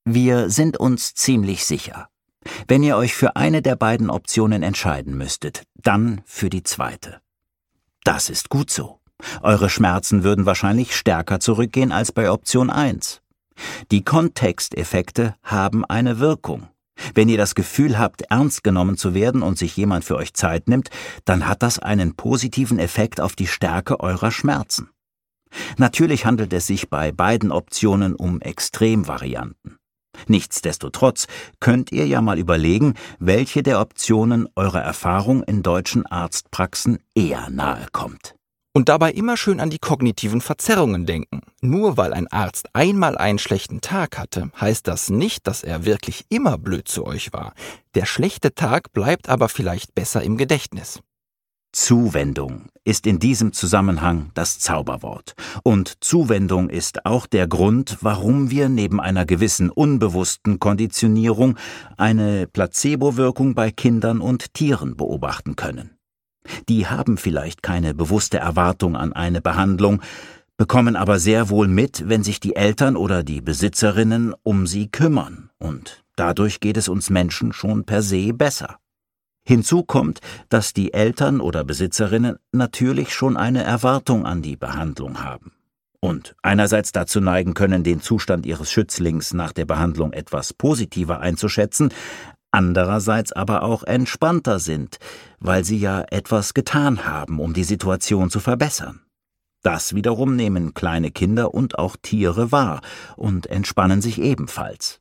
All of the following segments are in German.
Wir sind uns ziemlich sicher. Wenn ihr euch für eine der beiden Optionen entscheiden müsstet, dann für die zweite. Das ist gut so. Eure Schmerzen würden wahrscheinlich stärker zurückgehen als bei Option 1. Die Kontexteffekte haben eine Wirkung. Wenn ihr das Gefühl habt, ernst genommen zu werden und sich jemand für euch Zeit nimmt, dann hat das einen positiven Effekt auf die Stärke eurer Schmerzen. Natürlich handelt es sich bei beiden Optionen um Extremvarianten. Nichtsdestotrotz könnt ihr ja mal überlegen, welche der Optionen eurer Erfahrung in deutschen Arztpraxen eher nahe kommt. Und dabei immer schön an die kognitiven Verzerrungen denken. Nur weil ein Arzt einmal einen schlechten Tag hatte, heißt das nicht, dass er wirklich immer blöd zu euch war. Der schlechte Tag bleibt aber vielleicht besser im Gedächtnis. Zuwendung ist in diesem Zusammenhang das Zauberwort. Und Zuwendung ist auch der Grund, warum wir neben einer gewissen unbewussten Konditionierung eine Placebo-Wirkung bei Kindern und Tieren beobachten können. Die haben vielleicht keine bewusste Erwartung an eine Behandlung, bekommen aber sehr wohl mit, wenn sich die Eltern oder die Besitzerinnen um sie kümmern. Und dadurch geht es uns Menschen schon per se besser. Hinzu kommt, dass die Eltern oder Besitzerinnen natürlich schon eine Erwartung an die Behandlung haben und einerseits dazu neigen können, den Zustand ihres Schützlings nach der Behandlung etwas positiver einzuschätzen, andererseits aber auch entspannter sind, weil sie ja etwas getan haben, um die Situation zu verbessern. Das wiederum nehmen kleine Kinder und auch Tiere wahr und entspannen sich ebenfalls.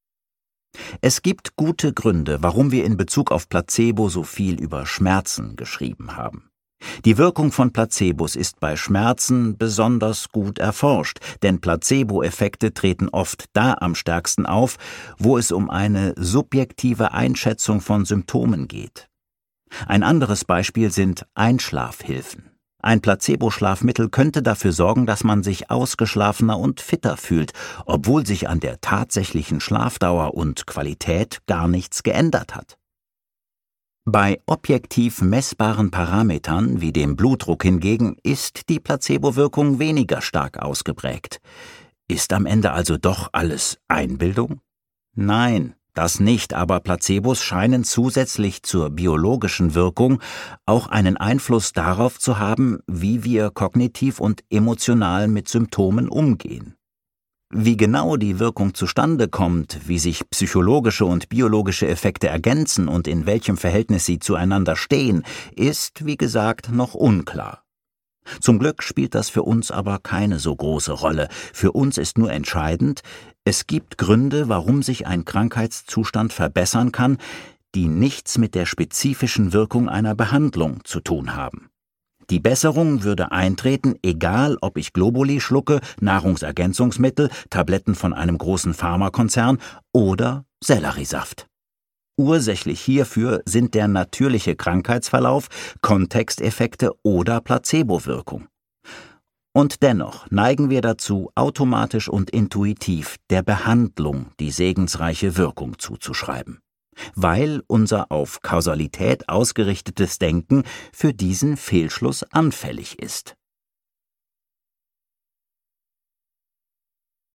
Es gibt gute Gründe, warum wir in Bezug auf Placebo so viel über Schmerzen geschrieben haben. Die Wirkung von Placebos ist bei Schmerzen besonders gut erforscht, denn Placebo-Effekte treten oft da am stärksten auf, wo es um eine subjektive Einschätzung von Symptomen geht. Ein anderes Beispiel sind Einschlafhilfen. Ein Placebo-Schlafmittel könnte dafür sorgen, dass man sich ausgeschlafener und fitter fühlt, obwohl sich an der tatsächlichen Schlafdauer und Qualität gar nichts geändert hat. Bei objektiv messbaren Parametern wie dem Blutdruck hingegen ist die Placebo-Wirkung weniger stark ausgeprägt. Ist am Ende also doch alles Einbildung? Nein. Das nicht, aber Placebos scheinen zusätzlich zur biologischen Wirkung auch einen Einfluss darauf zu haben, wie wir kognitiv und emotional mit Symptomen umgehen. Wie genau die Wirkung zustande kommt, wie sich psychologische und biologische Effekte ergänzen und in welchem Verhältnis sie zueinander stehen, ist, wie gesagt, noch unklar. Zum Glück spielt das für uns aber keine so große Rolle. Für uns ist nur entscheidend, es gibt Gründe, warum sich ein Krankheitszustand verbessern kann, die nichts mit der spezifischen Wirkung einer Behandlung zu tun haben. Die Besserung würde eintreten, egal ob ich Globuli schlucke, Nahrungsergänzungsmittel, Tabletten von einem großen Pharmakonzern oder Selleriesaft. Ursächlich hierfür sind der natürliche Krankheitsverlauf, Kontexteffekte oder Placebo-Wirkung. Und dennoch neigen wir dazu, automatisch und intuitiv der Behandlung die segensreiche Wirkung zuzuschreiben, weil unser auf Kausalität ausgerichtetes Denken für diesen Fehlschluss anfällig ist.